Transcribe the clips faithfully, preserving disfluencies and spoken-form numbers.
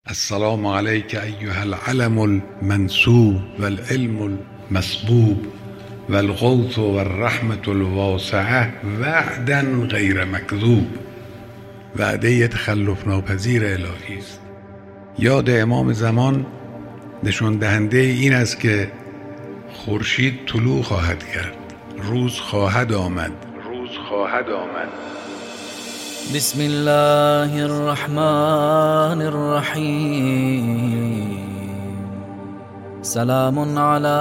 السلام عليك أيها العلم المنسوب والعلم المسبوب والغوث والرحمة الواسعة وعدا غیر مکذوب. وعده تخلف ناپذیر الهی است. یاد امام زمان نشان دهنده این است که خورشید طلوع خواهد کرد، روز خواهد آمد روز خواهد آمد بسم الله الرحمن الرحيم. سلام على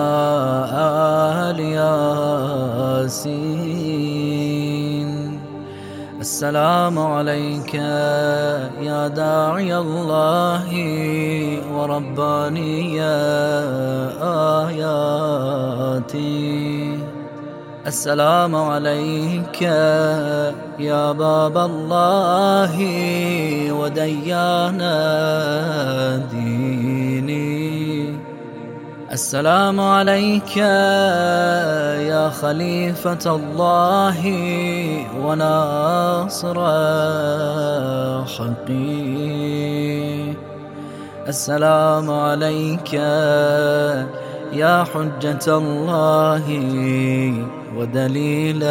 آل ياسين. السلام عليك يا داعي الله ورباني آياتي. السلام عليك يا باب الله وديان ديني. السلام عليك يا خليفة الله وناصر حقي. السلام عليك يا حجة الله ودليل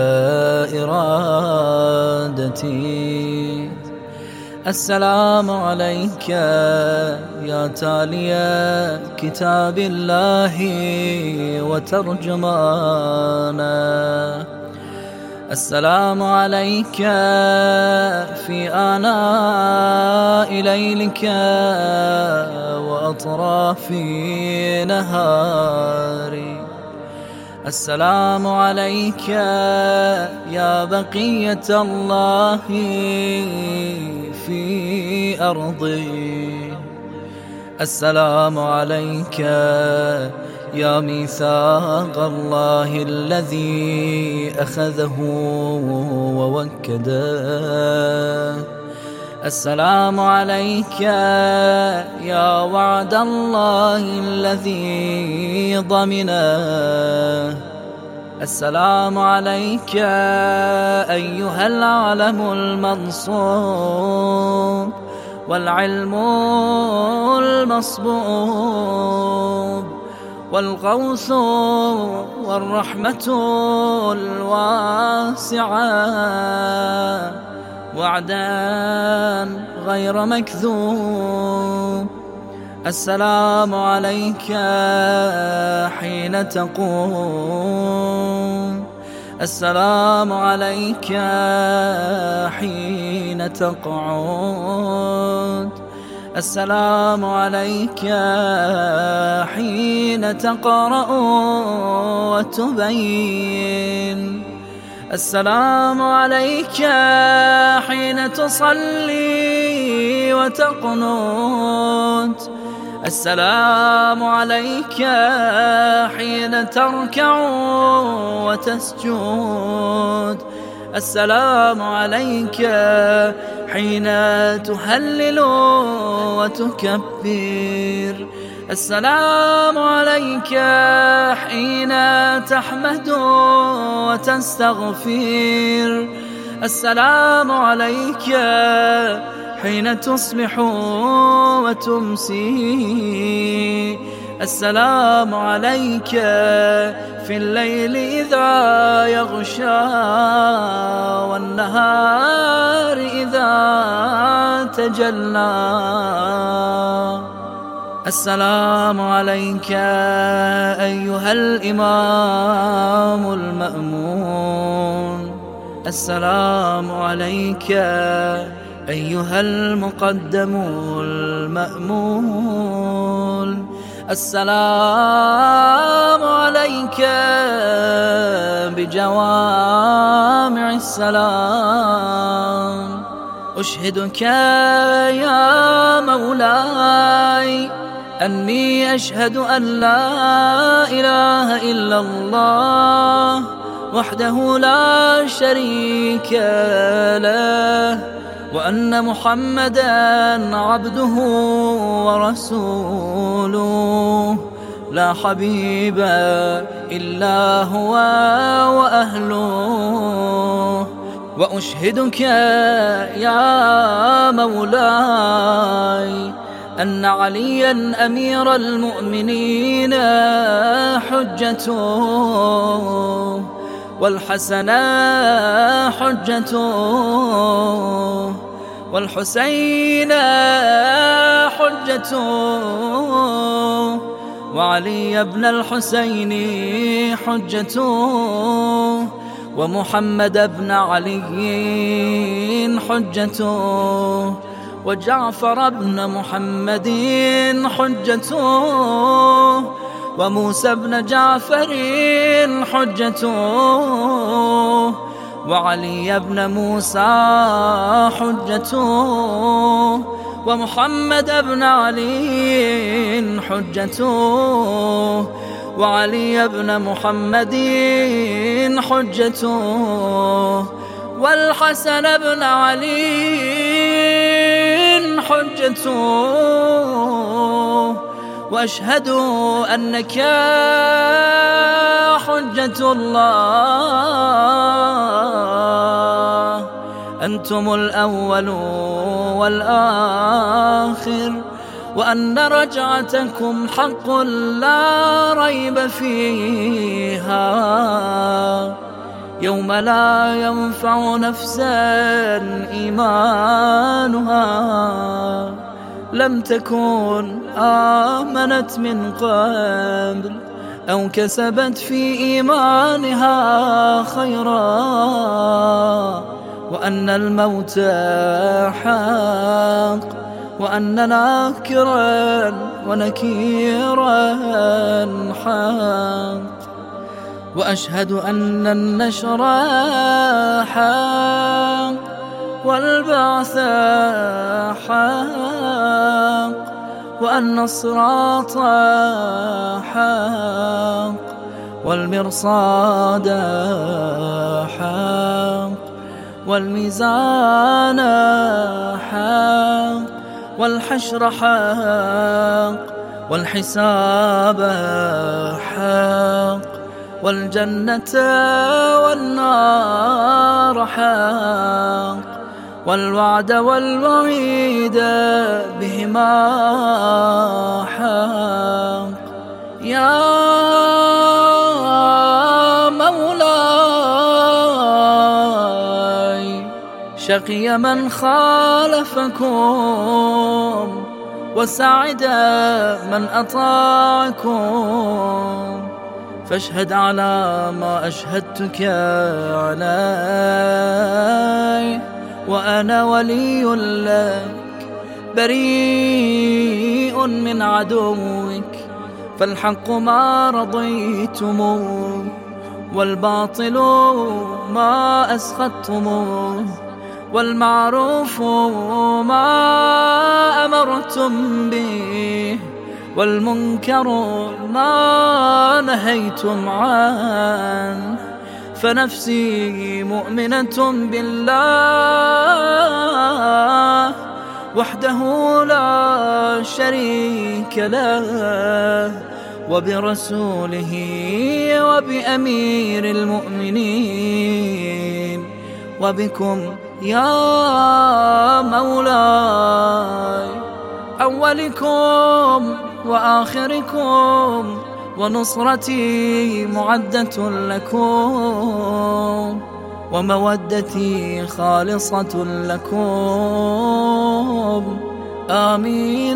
إرادتي. السلام عليك يا تالي كتاب الله وترجمانا. السلام عليك في آناء ليلك وأطراف نهاري. السلام عليك يا بقية الله في أرضي. السلام عليك يا ميثاق الله الذي أخذه ووكده. السلام عليك يا وعد الله الذي ضمنه. السلام عليك أيها العالم المنصوب والعلم المصبوب والغوث والرحمة الواسعة وعدا غير مكذوب. السلام عليك حين تقوم. السلام عليك حين تقعد. السلام عليك حين تقرأ وتبين. السلام عليك حين تصلي وتقنت. السلام عليك حين تركع وتسجد. السلام عليك حين تهلل وتكبر. السلام عليك حين تحمد وتستغفر. السلام عليك حين تصبح وتمسي. السلام عليك في الليل إذا يغشى والنهار إذا تجلى. السلام عليك أيها الإمام المأمون. السلام عليك أيها المقدم المأمول. السلام عليك بجوامع السلام. أشهدك يا مولاي أني أشهد أن لا إله إلا الله وحده لا شريك له، وأن محمدًا عبده ورسوله لا حبيب إلا هو وأهله. وأشهدك يا مولاي أن عليا أمير المؤمنين حجته، والحسن حجته، والحسين حجته، وعلي بن الحسين حجته، ومحمد بن علي حجته، وجعفر بن محمد حجته، وموسى بن جعفر حجته، وعلي بن موسى حجته، ومحمد بن علي حجته، وعلي بن محمد حجته، والحسن بن علي حجته. وأشهد أنك حجة الله، أنتم الأول والآخر، وأن رجعتكم حق لا ريب فيها، يوم لا ينفع نفسا إيمانها لم تكن آمنت من قبل أو كسبت في إيمانها خيرا، وأن الموت حق، وأن ناكرا ونكيرا حق، وأشهد أن النشر حق، والبعث حق، وأن الصراط حق، والمرصاد حق، والميزان حق، والحشر حق، والحساب حق، والجنة والنار حق، والوعد والوعيد بهما حق. يا مولاي شقي من خالفكم، وسعد من أطاعكم، فاشهد على ما أشهدتك علي، وأنا ولي لك بريء من عدوك، فالحق ما رضيتموه، والباطل ما أسخطتموه، والمعروف ما أمرتم به، والمنكر ما نهيتم عنه، فنفسي مؤمنة بالله وحده لا شريك له، وبرسوله وبأمير المؤمنين، وبكم يا مولاي، أولكم وآخركم، ونصرتي معدة لكم، ومودتي خالصة لكم. آمين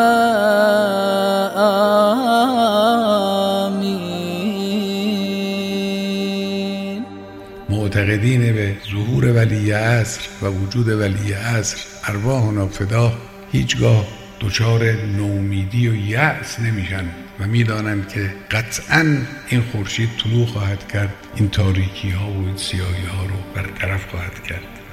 آمين. معتقدین به ظهور ولی عصر و وجود ولی عصر ارواحنا فداه هیچگاه دچار نومیدی و یأس نمیشن و میدانند که قطعاً این خورشید طلوع خواهد کرد، این تاریکی ها و این سیاهی ها رو برطرف خواهد کرد.